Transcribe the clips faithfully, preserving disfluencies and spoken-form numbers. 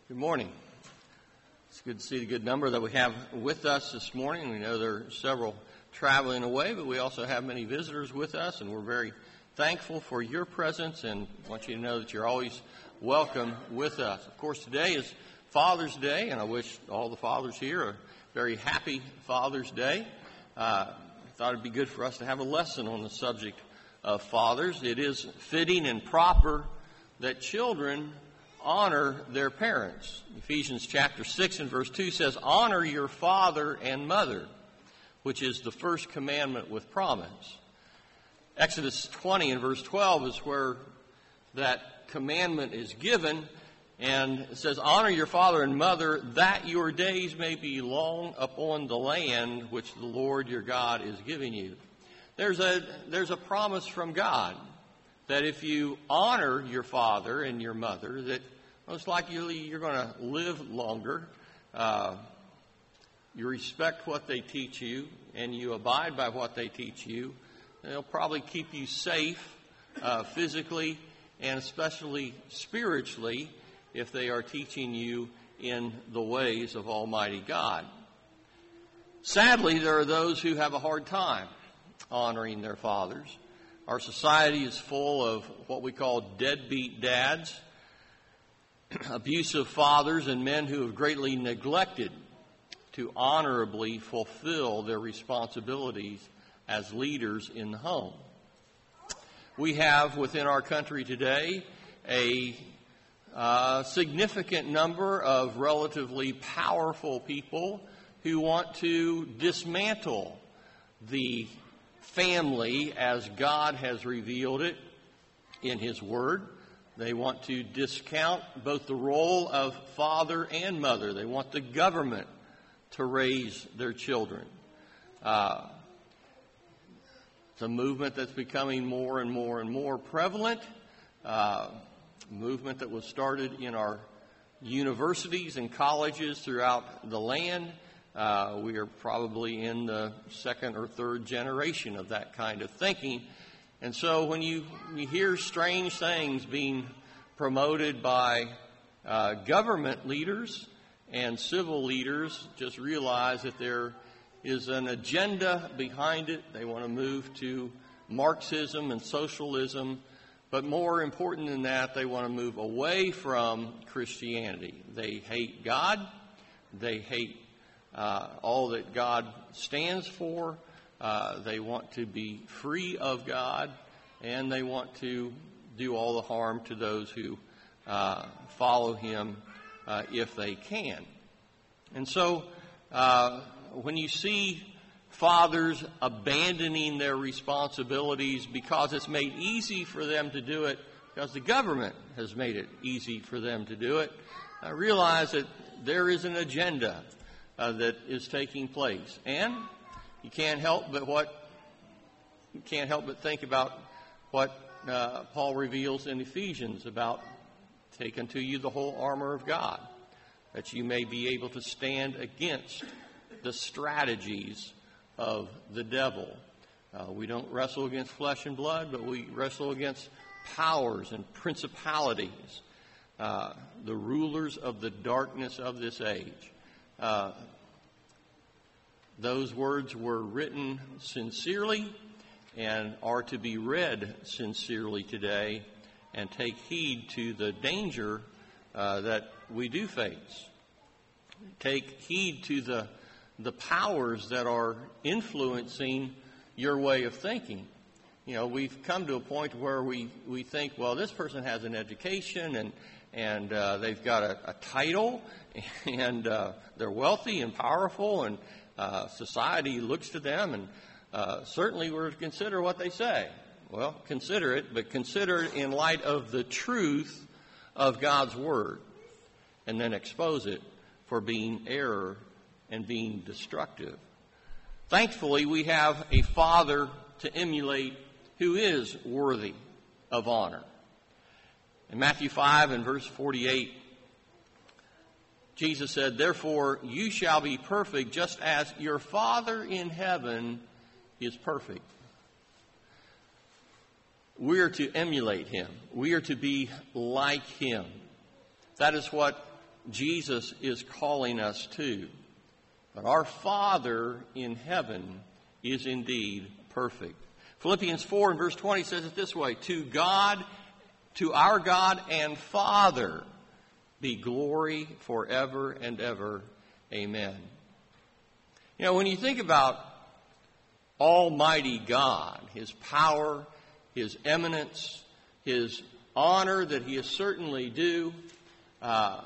Good morning. It's good to see the good number that we have with us this morning. We know there are several traveling away, but we also have many visitors with us, and we're very thankful for your presence and want you to know that you're always welcome with us. Of course, today is Father's Day, and I wish all the fathers here a very happy Father's Day. Uh, I thought it'd be good for us to have a lesson on the subject of fathers. It is fitting and proper that children honor their parents. Ephesians chapter six and verse two says, "Honor your father and mother," which is the first commandment with promise. Exodus twenty and verse twelve is where that commandment is given, and it says, "Honor your father and mother, that your days may be long upon the land which the Lord your God is giving you." There's a, there's a promise from God that if you honor your father and your mother, that most likely you're going to live longer. Uh, you respect what they teach you, and you abide by what they teach you. They'll probably keep you safe uh, physically and especially spiritually if they are teaching you in the ways of Almighty God. Sadly, there are those who have a hard time honoring their fathers. Our society is full of what we call deadbeat dads, abusive fathers, and men who have greatly neglected to honorably fulfill their responsibilities as leaders in the home. We have within our country today a uh, significant number of relatively powerful people who want to dismantle the family as God has revealed it in His Word. They want to discount both the role of father and mother. They want the government to raise their children. Uh, it's a movement that's becoming more and more and more prevalent. Uh, a movement that was started in our universities and colleges throughout the land. Uh, we are probably in the second or third generation of that kind of thinking. And so when you, you hear strange things being promoted by uh, government leaders and civil leaders, just realize that there is an agenda behind it. They want to move to Marxism and socialism. But more important than that, they want to move away from Christianity. They hate God. They hate Uh, all that God stands for. Uh, they want to be free of God, and they want to do all the harm to those who uh, follow Him uh, if they can. And so uh, when you see fathers abandoning their responsibilities because it's made easy for them to do it, because the government has made it easy for them to do it, I realize that there is an agenda Uh, that is taking place, and you can't help but what you can't help but think about what uh, Paul reveals in Ephesians about "Take unto you the whole armor of God, that you may be able to stand against the strategies of the devil." Uh, we don't wrestle against flesh and blood, but we wrestle against powers and principalities, uh, the rulers of the darkness of this age. Uh, those words were written sincerely and are to be read sincerely today, and take heed to the danger uh, that we do face. Take heed to the the powers that are influencing your way of thinking. You know, we've come to a point where we, we think, well, this person has an education and and uh, they've got a, a title, and uh, they're wealthy and powerful, and uh, society looks to them, and uh, certainly we're to consider what they say. Well, consider it, but consider it in light of the truth of God's Word, and then expose it for being error and being destructive. Thankfully, we have a Father to emulate who is worthy of honor. In Matthew five and verse forty-eight, Jesus said, "Therefore you shall be perfect just as your Father in heaven is perfect." We are to emulate Him. We are to be like Him. That is what Jesus is calling us to. But our Father in heaven is indeed perfect. Philippians four and verse twenty says it this way, To God, to our God and Father be glory forever and ever. Amen. You know, when you think about Almighty God, His power, His eminence, His honor that He is certainly due, uh,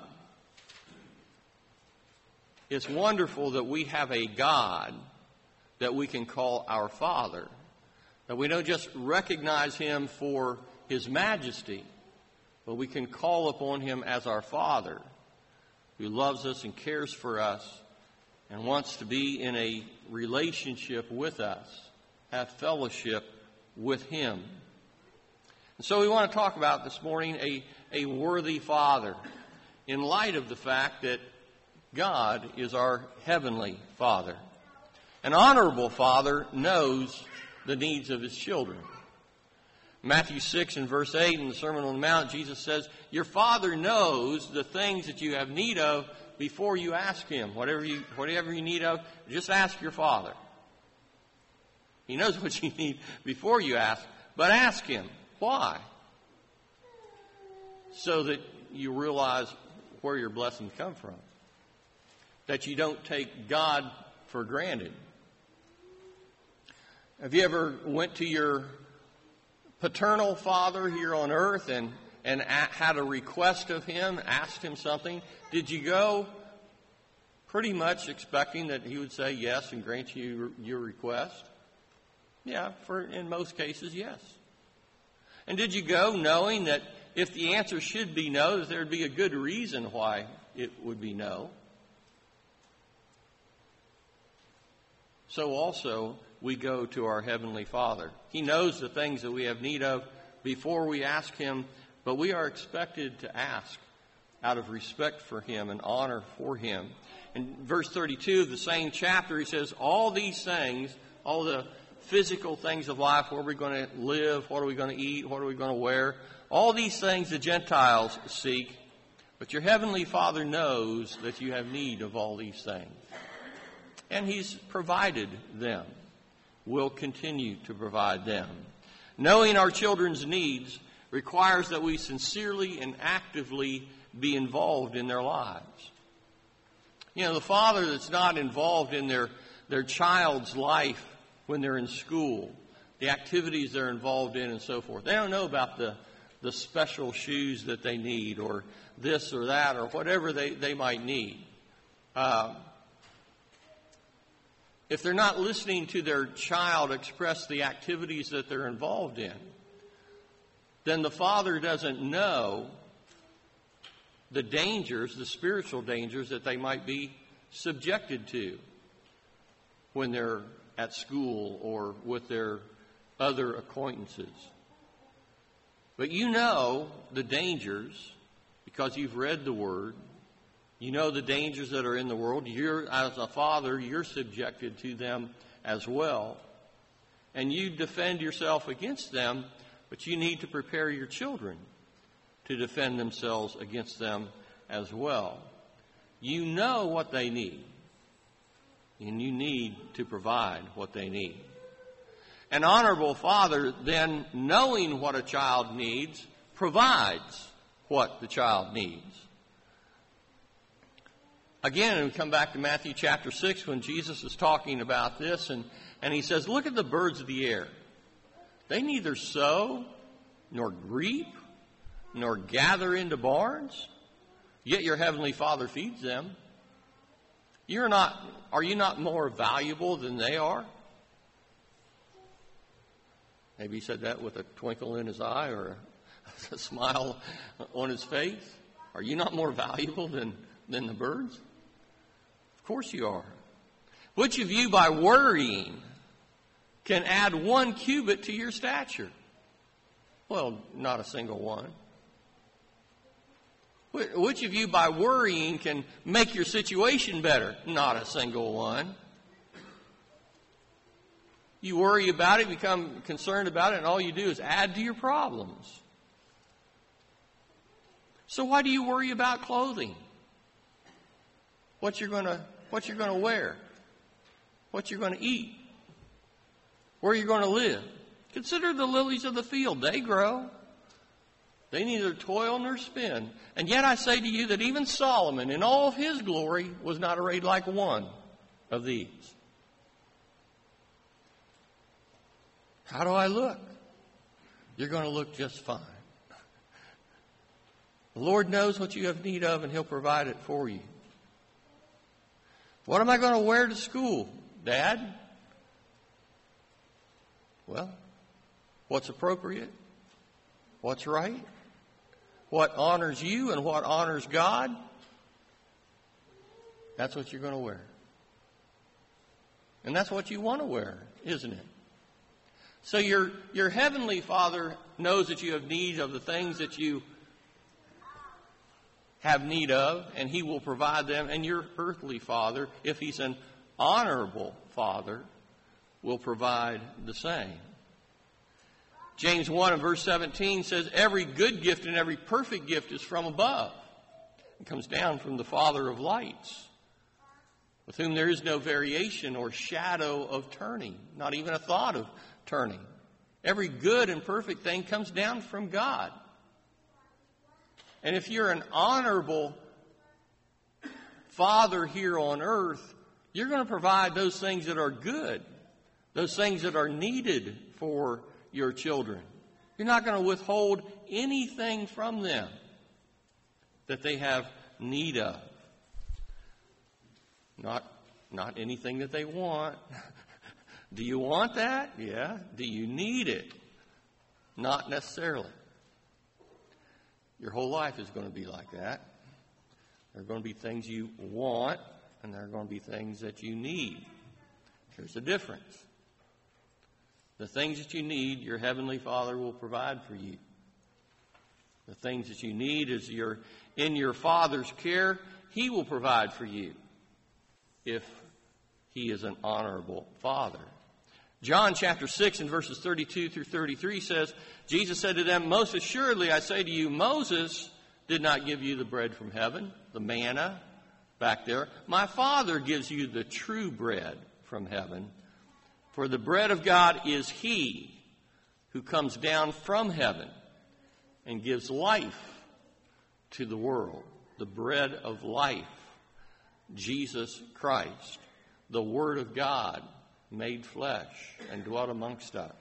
it's wonderful that we have a God that we can call our Father. That we don't just recognize Him for His majesty, but we can call upon Him as our Father, who loves us and cares for us and wants to be in a relationship with us, have fellowship with Him. And so we want to talk about this morning a, a worthy Father in light of the fact that God is our heavenly Father. An honorable Father knows the needs of His children. Matthew six and verse eight in the Sermon on the Mount, Jesus says, Your Father knows the things that you have need of before you ask Him. Whatever you, whatever you need of, just ask your Father. He knows what you need before you ask, but ask Him. Why? So that you realize where your blessings come from. That you don't take God for granted. Have you ever went to your paternal father here on earth and, and had a request of him, asked him something? Did you go pretty much expecting that he would say yes and grant you your request? Yeah, for in most cases, yes. And did you go knowing that if the answer should be no, that there would be a good reason why it would be no? So also, we go to our Heavenly Father. He knows the things that we have need of before we ask Him, but we are expected to ask out of respect for Him and honor for Him. In verse thirty-two of the same chapter, he says, all these things, all the physical things of life, where are we going to live, what are we going to eat, what are we going to wear, all these things the Gentiles seek, but your Heavenly Father knows that you have need of all these things. And He's provided them, will continue to provide them. Knowing our children's needs requires that we sincerely and actively be involved in their lives. You know, the father that's not involved in their, their child's life when they're in school, the activities they're involved in and so forth, they don't know about the, the special shoes that they need or this or that or whatever they, they might need. Uh, If they're not listening to their child express the activities that they're involved in, then the father doesn't know the dangers, the spiritual dangers that they might be subjected to when they're at school or with their other acquaintances. But you know the dangers because you've read the Word. You know the dangers that are in the world. You're, as a father, you're subjected to them as well. And you defend yourself against them, but you need to prepare your children to defend themselves against them as well. You know what they need, and you need to provide what they need. An honorable father, then, knowing what a child needs, provides what the child needs. Again, we come back to Matthew chapter six when Jesus is talking about this, and, and he says, look at the birds of the air. They neither sow, nor reap, nor gather into barns, yet your heavenly Father feeds them. You're not, are you not more valuable than they are? Maybe he said that with a twinkle in his eye or a, a smile on his face. Are you not more valuable than, than the birds? Of course you are. Which of you, by worrying, can add one cubit to your stature? Well, not a single one. Which of you, by worrying, can make your situation better? Not a single one. You worry about it, become concerned about it, and all you do is add to your problems. So why do you worry about clothing? what you're going to what you're going to wear, what you're going to eat, where you're going to live. Consider the lilies of the field. They grow. They neither toil nor spin. And yet I say to you that even Solomon, in all of his glory, was not arrayed like one of these. How do I look? You're going to look just fine. The Lord knows what you have need of, and He'll provide it for you. What am I going to wear to school, Dad? Well, what's appropriate? What's right? What honors you and what honors God? That's what you're going to wear. And that's what you want to wear, isn't it? So your, your Heavenly Father knows that you have need of the things that you have need of, and He will provide them. And your earthly Father, if He's an honorable Father, will provide the same. James one and verse seventeen says, every good gift and every perfect gift is from above. It comes down from the Father of lights, with whom there is no variation or shadow of turning, not even a thought of turning. Every good and perfect thing comes down from God. And if you're an honorable Father here on earth, you're going to provide those things that are good, those things that are needed for your children. You're not going to withhold anything from them that they have need of. Not, not anything that they want. Do you want that? Yeah. Do you need it? Not necessarily. Your whole life is going to be like that. There are going to be things you want, and there are going to be things that you need. There's a difference. The things that you need, your Heavenly Father will provide for you. The things that you need is you're in your Father's care. He will provide for you if He is an honorable Father. John chapter six and verses thirty-two through thirty-three says, Jesus said to them, most assuredly I say to you, Moses did not give you the bread from heaven, the manna back there. My Father gives you the true bread from heaven. For the bread of God is He who comes down from heaven and gives life to the world. The bread of life, Jesus Christ, the Word of God made flesh and dwelt amongst us.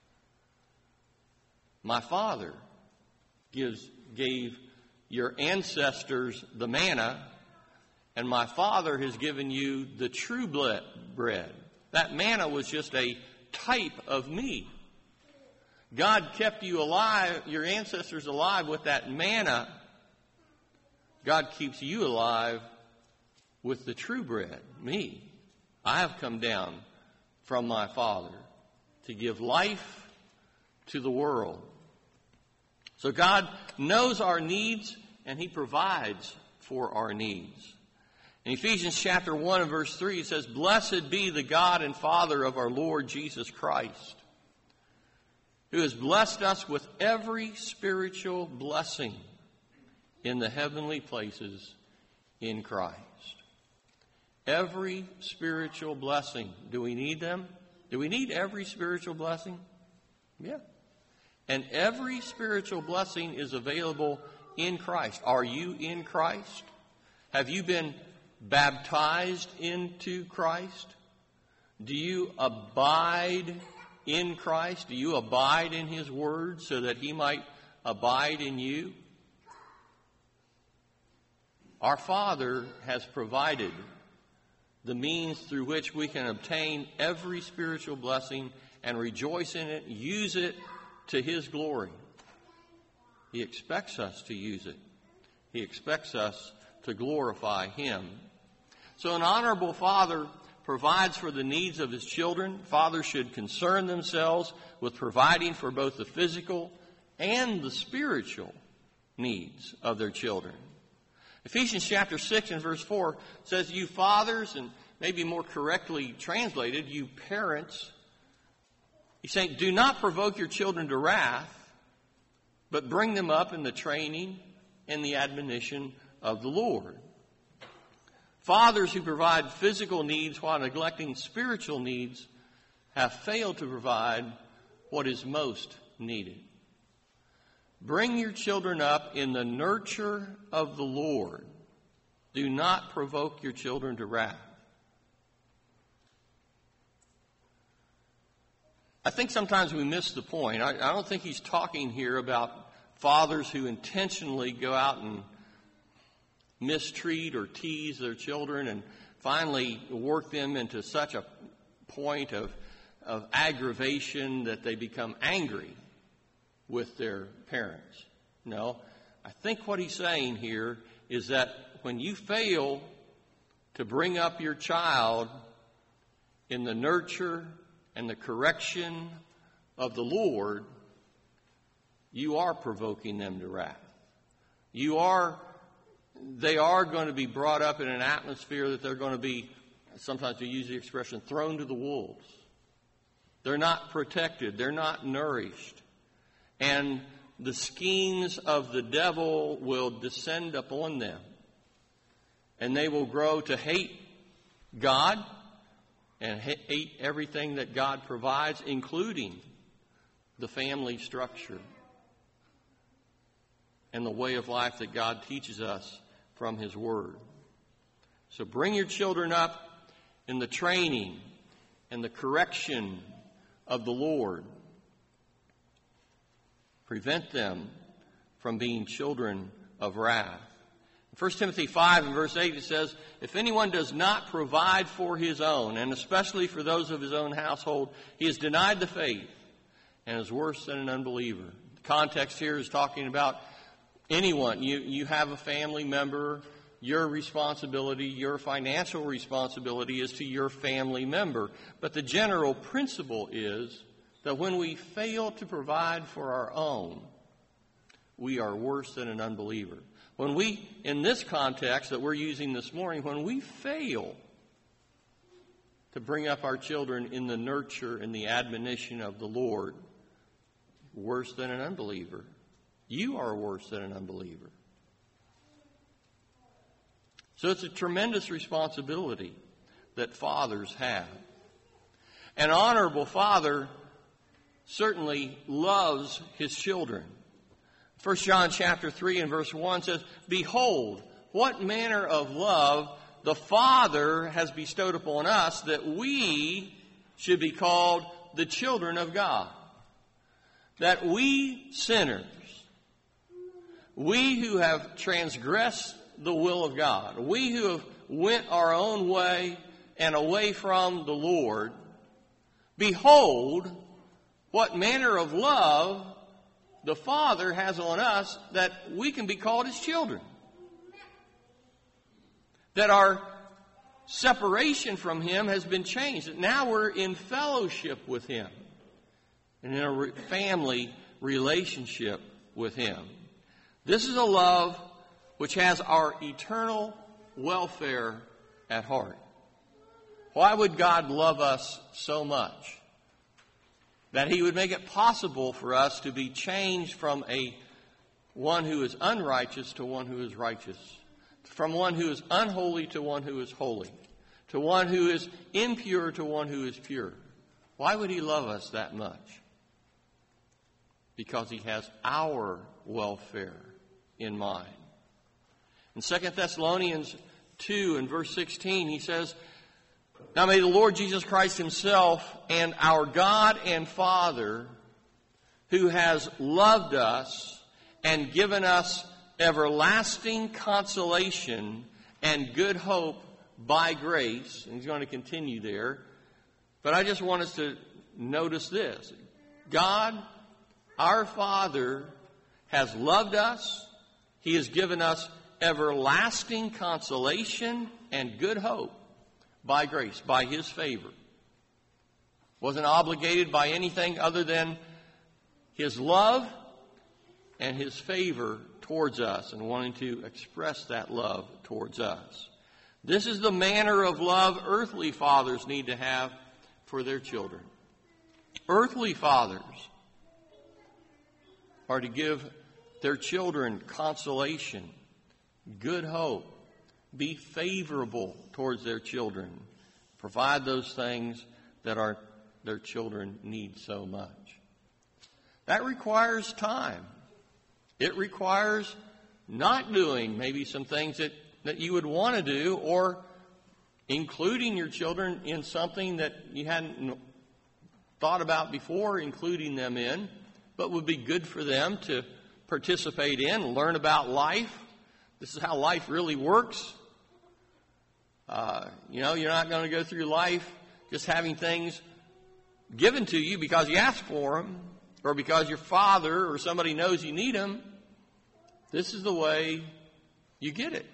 My Father gives, gave your ancestors the manna, and my Father has given you the true bread. That manna was just a type of me. God kept you alive, your ancestors alive with that manna. God keeps you alive with the true bread, me. I have come down from my Father to give life to the world. So God knows our needs, and He provides for our needs. In Ephesians chapter one and verse three, it says, blessed be the God and Father of our Lord Jesus Christ, who has blessed us with every spiritual blessing in the heavenly places in Christ. Every spiritual blessing. Do we need them? Do we need every spiritual blessing? Yeah. And every spiritual blessing is available in Christ. Are you in Christ? Have you been baptized into Christ? Do you abide in Christ? Do you abide in His Word so that He might abide in you? Our Father has provided the means through which we can obtain every spiritual blessing and rejoice in it, use it to His glory. He expects us to use it. He expects us to glorify Him. So an honorable father provides for the needs of his children. Fathers should concern themselves with providing for both the physical and the spiritual needs of their children. Ephesians chapter six and verse four says, you fathers, and maybe more correctly translated, you parents, he's saying, do not provoke your children to wrath, but bring them up in the training and the admonition of the Lord. Fathers who provide physical needs while neglecting spiritual needs have failed to provide what is most needed. Bring your children up in the nurture of the Lord. Do not provoke your children to wrath. I think sometimes we miss the point. I, I don't think he's talking here about fathers who intentionally go out and mistreat or tease their children and finally work them into such a point of, of aggravation that they become angry with their parents. No, I think what he's saying here is that when you fail to bring up your child in the nurture and the correction of the Lord, you are provoking them to wrath. You are, they are going to be brought up in an atmosphere that they're going to be, sometimes we use the expression, thrown to the wolves. They're not protected. They're not nourished. And the schemes of the devil will descend upon them. And they will grow to hate God and hate everything that God provides, including the family structure and the way of life that God teaches us from His Word. So bring your children up in the training and the correction of the Lord. Prevent them from being children of wrath. In First Timothy five and verse eight it says, if anyone does not provide for his own, and especially for those of his own household, he has denied the faith and is worse than an unbeliever. The context here is talking about anyone. You, you have a family member, your responsibility, your financial responsibility is to your family member. But the general principle is that when we fail to provide for our own, we are worse than an unbeliever. When we, in this context that we're using this morning, when we fail to bring up our children in the nurture and the admonition of the Lord, worse than an unbeliever. You are worse than an unbeliever. So it's a tremendous responsibility that fathers have. An honorable father certainly loves his children. First John chapter three and verse one says, behold, what manner of love the Father has bestowed upon us that we should be called the children of God. That we sinners, we who have transgressed the will of God, we who have went our own way and away from the Lord, behold, what manner of love the Father has on us that we can be called His children. That our separation from Him has been changed. That now we're in fellowship with Him. And in a re- family relationship with Him. This is a love which has our eternal welfare at heart. Why would God love us so much? That He would make it possible for us to be changed from a one who is unrighteous to one who is righteous. From one who is unholy to one who is holy. To one who is impure to one who is pure. Why would He love us that much? Because He has our welfare in mind. In Second Thessalonians two and verse sixteen, he says, now may the Lord Jesus Christ Himself and our God and Father, who has loved us and given us everlasting consolation and good hope by grace, and he's going to continue there, but I just want us to notice this. God, our Father, has loved us. He has given us everlasting consolation and good hope by grace, by His favor. Wasn't obligated by anything other than His love and His favor towards us and wanting to express that love towards us. This is the manner of love earthly fathers need to have for their children. Earthly fathers are to give their children consolation, good hope, be favorable towards their children. Provide those things that our, their children need so much. That requires time. It requires not doing maybe some things that, that you would want to do, or including your children in something that you hadn't thought about before, including them in, but would be good for them to participate in, learn about life. This is how life really works. Uh, you know, you're not going to go through life just having things given to you because you asked for them, or because your father or somebody knows you need them. This is the way you get it.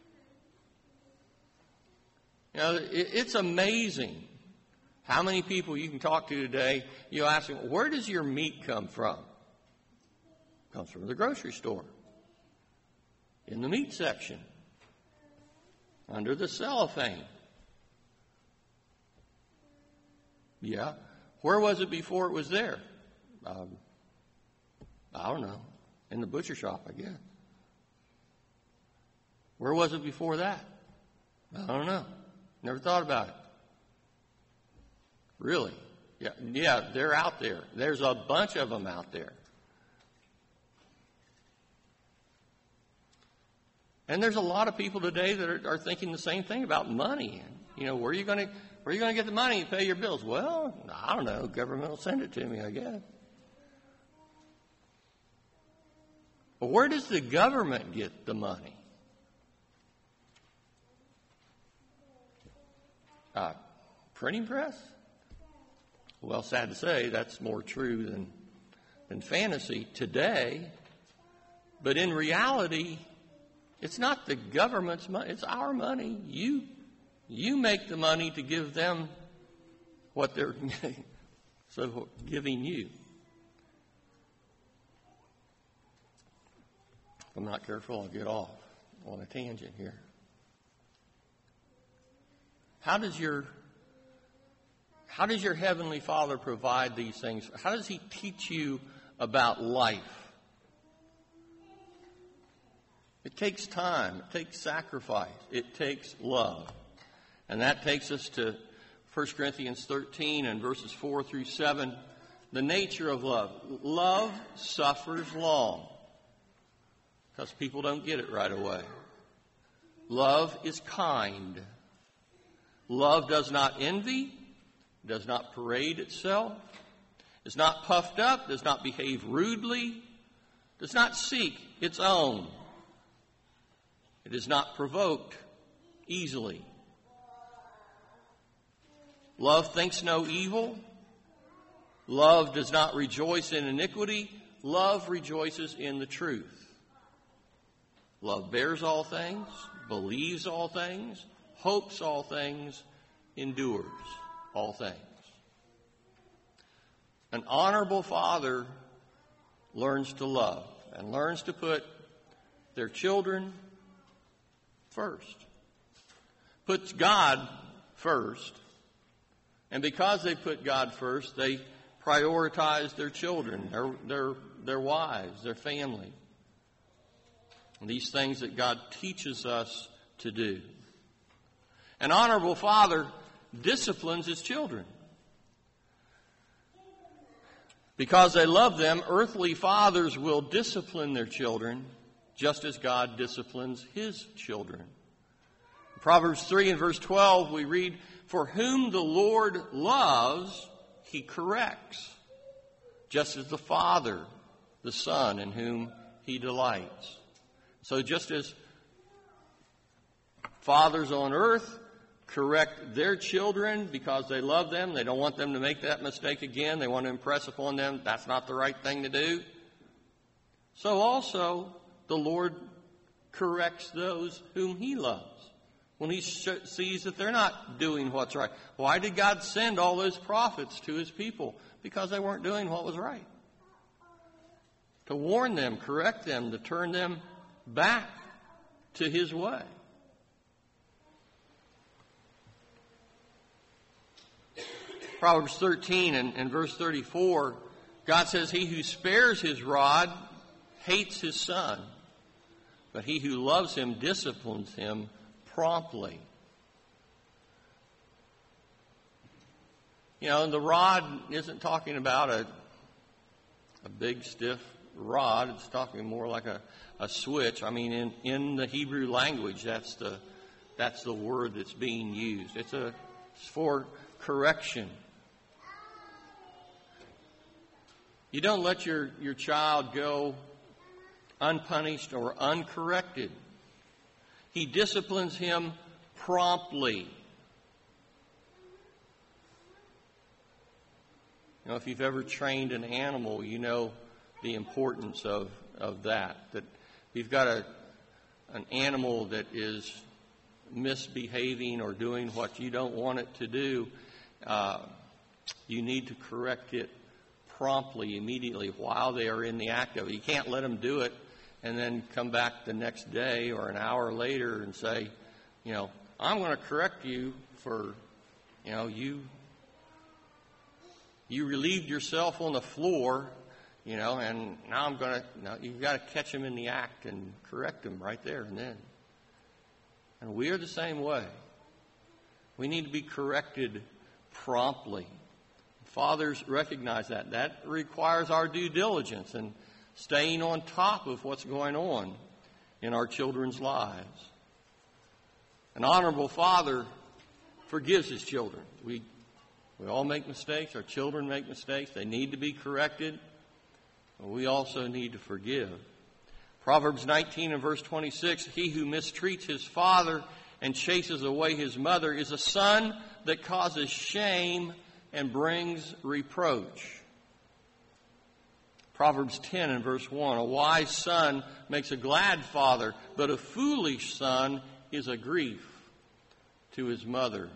You know, it, it's amazing how many people you can talk to today. You ask them, where does your meat come from? It comes from the grocery store, in the meat section, under the cellophane. Yeah. Where was it before it was there? Um, I don't know. In the butcher shop, I guess. Where was it before that? I don't know. Never thought about it. Really? Yeah, yeah, they're out there. There's a bunch of them out there. And there's a lot of people today that are, are thinking the same thing about money. You know, where are you going to where are you going to get the money to pay your bills? Well, I don't know. Government will send it to me, I guess. But where does the government get the money? Uh, printing press? Well, sad to say, that's more true than, than fantasy today. But in reality, it's not the government's money, it's our money. You, you make the money to give them what they're so giving you. If I'm not careful, I'll get off on a tangent here. How does your how does your Heavenly Father provide these things? How does He teach you about life? It takes time. It takes sacrifice. It takes love. And that takes us to First Corinthians thirteen and verses four through seven. The nature of love. Love suffers long, because people don't get it right away. Love is kind. Love does not envy, does not parade itself, is not puffed up, does not behave rudely, does not seek its own. It is not provoked easily. Love thinks no evil. Love does not rejoice in iniquity. Love rejoices in the truth. Love bears all things, believes all things, hopes all things, endures all things. An honorable father learns to love and learns to put their children first. Puts God first. And because they put God first, they prioritize their children, their, their, their wives, their family. And these things that God teaches us to do. An honorable father disciplines his children. Because they love them, earthly fathers will discipline their children just as God disciplines His children. In Proverbs three and verse twelve, we read, "For whom the Lord loves, He corrects, just as the Father, the Son, in whom He delights." So just as fathers on earth correct their children because they love them, they don't want them to make that mistake again, they want to impress upon them that's not the right thing to do, so also the Lord corrects those whom He loves when He sh- sees that they're not doing what's right. Why did God send all those prophets to His people? Because they weren't doing what was right. To warn them, correct them, to turn them back to His way. Proverbs thirteen and, and verse thirty-four, God says, "He who spares his rod hates his son, but he who loves him disciplines him promptly. You know, the rod isn't talking about a, a big, stiff rod. It's talking more like a, a switch. I mean, in, in the Hebrew language, that's the that's the word that's being used. It's a it's for correction. You don't let your, your child go unpunished or uncorrected. He disciplines him promptly. You know, if you've ever trained an animal, you know the importance of, of that. That if you've got a an animal that is misbehaving or doing what you don't want it to do, uh, you need to correct it promptly, immediately, while they are in the act of it. You can't let them do it and then come back the next day or an hour later and say, you know, I'm going to correct you for, you know, you you relieved yourself on the floor, you know, and now I'm going to, no, you've got to catch them in the act and correct them right there and then. And we are the same way. We need to be corrected promptly. Fathers recognize that. That requires our due diligence and staying on top of what's going on in our children's lives. An honorable father forgives his children. We we all make mistakes. Our children make mistakes. They need to be corrected. But we also need to forgive. Proverbs nineteen and verse twenty-six, he who mistreats his father and chases away his mother is a son that causes shame and brings reproach. Proverbs ten and verse one, a wise son makes a glad father, but a foolish son is a grief to his mother.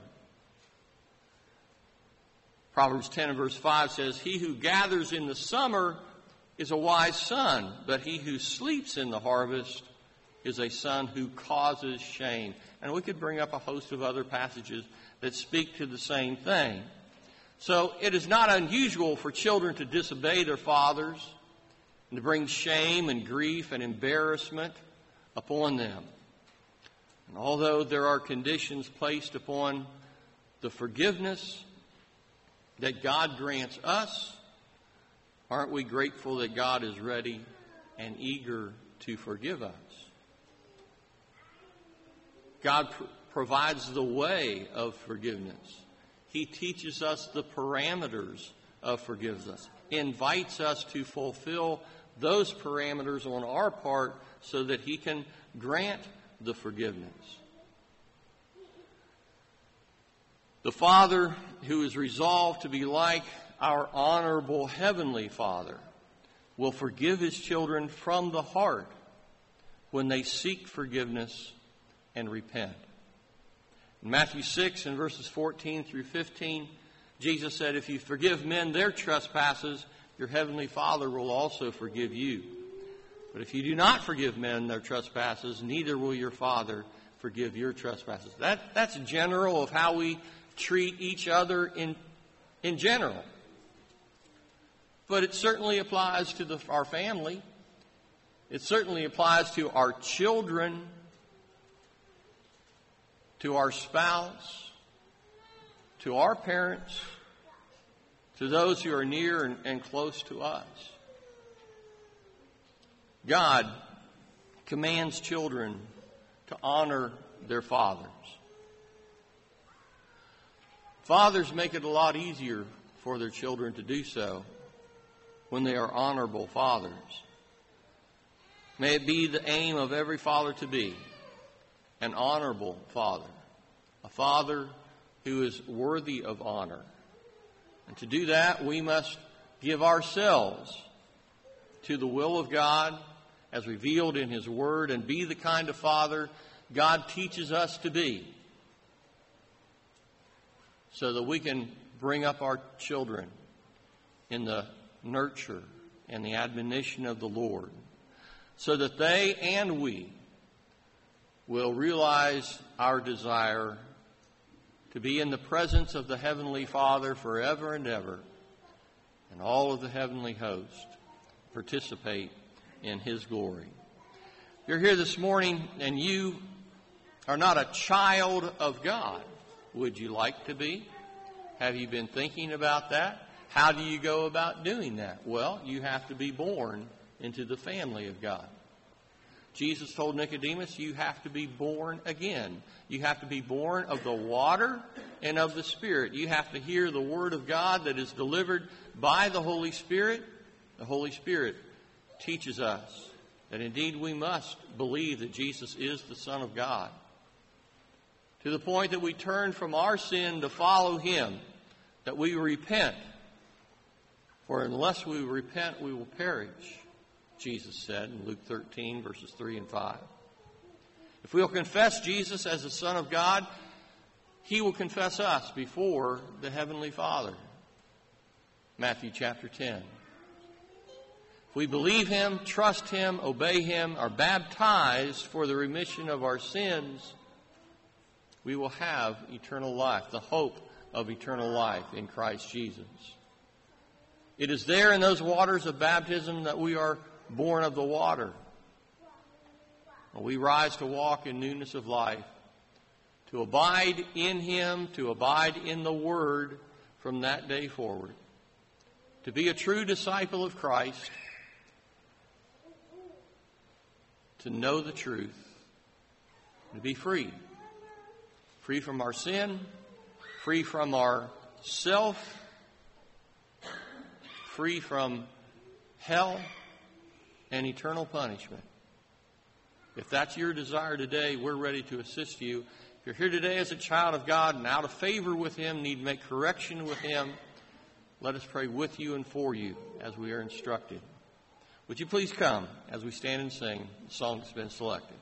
Proverbs ten and verse five says, he who gathers in the summer is a wise son, but he who sleeps in the harvest is a son who causes shame. And we could bring up a host of other passages that speak to the same thing. So it is not unusual for children to disobey their fathers and to bring shame and grief and embarrassment upon them. And although there are conditions placed upon the forgiveness that God grants us, aren't we grateful that God is ready and eager to forgive us? God pr- provides the way of forgiveness. He teaches us the parameters of forgiveness, invites us to fulfill those parameters on our part so that He can grant the forgiveness. The Father who is resolved to be like our honorable Heavenly Father will forgive His children from the heart when they seek forgiveness and repent. In Matthew six and verses fourteen through fifteen, Jesus said, if you forgive men their trespasses, your Heavenly Father will also forgive you. But if you do not forgive men their trespasses, neither will your Father forgive your trespasses. That, that's general of how we treat each other in, in general. But it certainly applies to the, our family. It certainly applies to our children, to our spouse, to our parents, to those who are near and, and close to us. God commands children to honor their fathers. Fathers make it a lot easier for their children to do so when they are honorable fathers. May it be the aim of every father to be an honorable father, a father who is worthy of honor. And to do that, we must give ourselves to the will of God as revealed in His Word and be the kind of father God teaches us to be, so that we can bring up our children in the nurture and the admonition of the Lord, so that they and we will realize our desire to be in the presence of the Heavenly Father forever and ever, and all of the heavenly host participate in His glory. If you're here this morning and you are not a child of God. Would you like to be? Have you been thinking about that? How do you go about doing that? Well, you have to be born into the family of God. Jesus told Nicodemus, you have to be born again. You have to be born of the water and of the Spirit. You have to hear the Word of God that is delivered by the Holy Spirit. The Holy Spirit teaches us that indeed we must believe that Jesus is the Son of God, to the point that we turn from our sin to follow Him, that we repent. For unless we repent, we will perish, Jesus said in Luke thirteen, verses three and five. If we will confess Jesus as the Son of God, He will confess us before the Heavenly Father. Matthew chapter ten. If we believe Him, trust Him, obey Him, are baptized for the remission of our sins, we will have eternal life, the hope of eternal life in Christ Jesus. It is there in those waters of baptism that we are born of the water. We rise to walk in newness of life, to abide in Him, to abide in the Word from that day forward, to be a true disciple of Christ, to know the truth, to be free. Free from our sin, free from our self, free from hell and eternal punishment. If that's your desire today, we're ready to assist you. If you're here today as a child of God and out of favor with Him, need to make correction with Him, let us pray with you and for you as we are instructed. Would you please come as we stand and sing the song that's been selected?